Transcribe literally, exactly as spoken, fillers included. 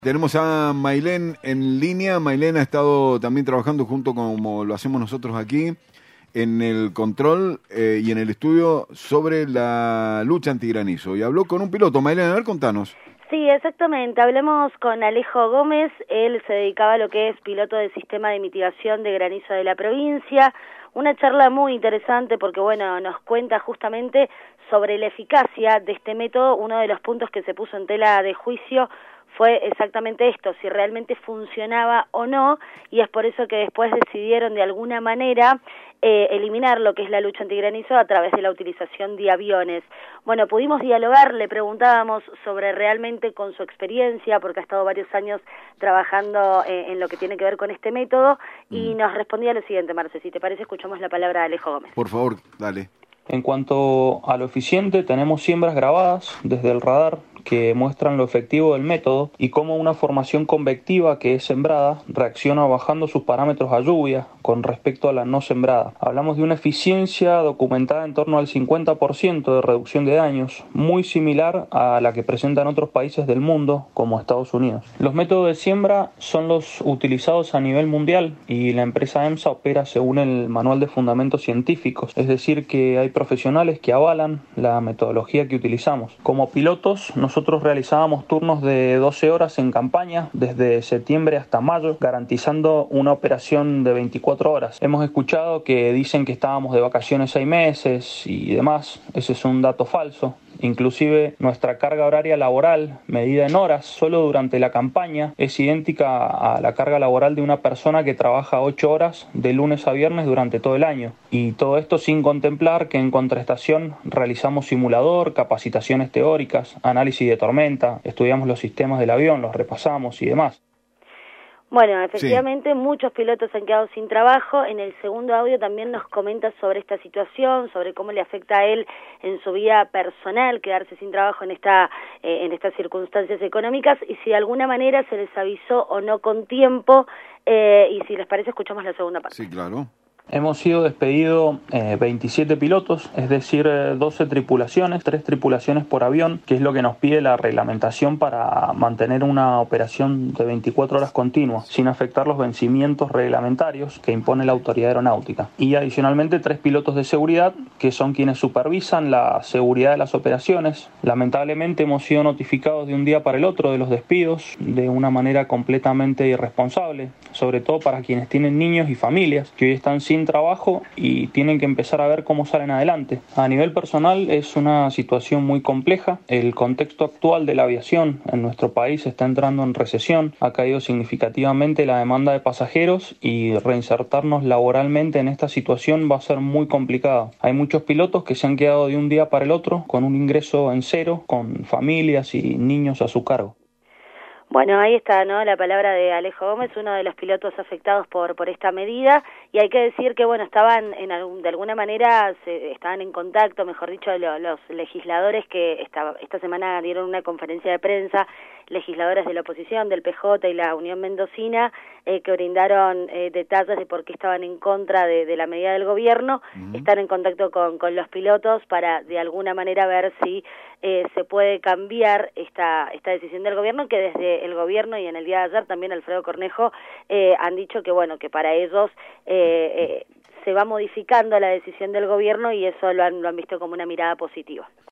Tenemos a Mailén en línea. Mailén ha estado también trabajando junto como lo hacemos nosotros aquí en el control eh, y en el estudio sobre la lucha antigranizo. Y habló con un piloto. Mailén, a ver, contanos. Sí, exactamente. Hablemos con Alejo Gómez. Él se dedicaba a lo que es piloto del sistema de mitigación de granizo de la provincia. Una charla muy interesante porque, bueno, nos cuenta justamente sobre la eficacia de este método. Uno de los puntos que se puso en tela de juicio fue exactamente esto, si realmente funcionaba o no, y es por eso que después decidieron de alguna manera eh, eliminar lo que es la lucha antigranizo a través de la utilización de aviones. Bueno, pudimos dialogar, le preguntábamos sobre realmente con su experiencia, porque ha estado varios años trabajando eh, en lo que tiene que ver con este método, y mm. nos respondía lo siguiente, Marce, si te parece, escuchamos la palabra de Alejo Gómez. Por favor, dale. En cuanto a lo eficiente, tenemos siembras grabadas desde el radar que muestran lo efectivo del método y cómo una formación convectiva que es sembrada reacciona bajando sus parámetros a lluvia con respecto a la no sembrada. Hablamos de una eficiencia documentada en torno al cincuenta por ciento de reducción de daños, muy similar a la que presentan otros países del mundo como Estados Unidos. Los métodos de siembra son los utilizados a nivel mundial y la empresa EMSA opera según el Manual de Fundamentos Científicos, es decir que hay profesionales que avalan la metodología que utilizamos. Como pilotos, nosotros realizábamos turnos de doce horas en campaña desde septiembre hasta mayo, garantizando una operación de veinticuatro horas. Hemos escuchado que dicen que estábamos de vacaciones seis meses y demás. Ese es un dato falso. Inclusive nuestra carga horaria laboral, medida en horas, solo durante la campaña, es idéntica a la carga laboral de una persona que trabaja ocho horas de lunes a viernes durante todo el año. Y todo esto sin contemplar que en contraestación realizamos simulador, capacitaciones teóricas, análisis de tormenta, estudiamos los sistemas del avión, los repasamos y demás. Bueno, efectivamente, sí. Muchos pilotos han quedado sin trabajo. En el segundo audio también nos comenta sobre esta situación, sobre cómo le afecta a él en su vida personal quedarse sin trabajo en esta eh, en estas circunstancias económicas y si de alguna manera se les avisó o no con tiempo. Eh, y si les parece, escuchamos la segunda parte. Sí, claro. Hemos sido despedidos eh, veintisiete pilotos, es decir, eh, doce tripulaciones, tres tripulaciones por avión, que es lo que nos pide la reglamentación para mantener una operación de veinticuatro horas continuas, sin afectar los vencimientos reglamentarios que impone la autoridad aeronáutica. Y adicionalmente tres pilotos de seguridad, que son quienes supervisan la seguridad de las operaciones. Lamentablemente hemos sido notificados de un día para el otro de los despidos, de una manera completamente irresponsable, sobre todo para quienes tienen niños y familias, que hoy están sin trabajo y tienen que empezar a ver cómo salen adelante. A nivel personal es una situación muy compleja. El contexto actual de la aviación en nuestro país está entrando en recesión, ha caído significativamente la demanda de pasajeros y reinsertarnos laboralmente en esta situación va a ser muy complicado. Hay muchos pilotos que se han quedado de un día para el otro con un ingreso en cero, con familias y niños a su cargo. Bueno, ahí está, ¿no? La palabra de Alejo Gómez, uno de los pilotos afectados por por esta medida, y hay que decir que, bueno, estaban en algún, de alguna manera, se, estaban en contacto, mejor dicho, lo, los legisladores que esta, esta semana dieron una conferencia de prensa, legisladores de la oposición, del P J y la Unión Mendocina, eh, que brindaron eh, detalles de por qué estaban en contra de, de la medida del gobierno, uh-huh. Están en contacto con, con los pilotos para, de alguna manera, ver si eh, se puede cambiar esta, esta decisión del gobierno, que desde el gobierno y en el día de ayer también Alfredo Cornejo eh, han dicho que bueno que para ellos eh, eh, se va modificando la decisión del gobierno y eso lo han, lo han visto como una mirada positiva.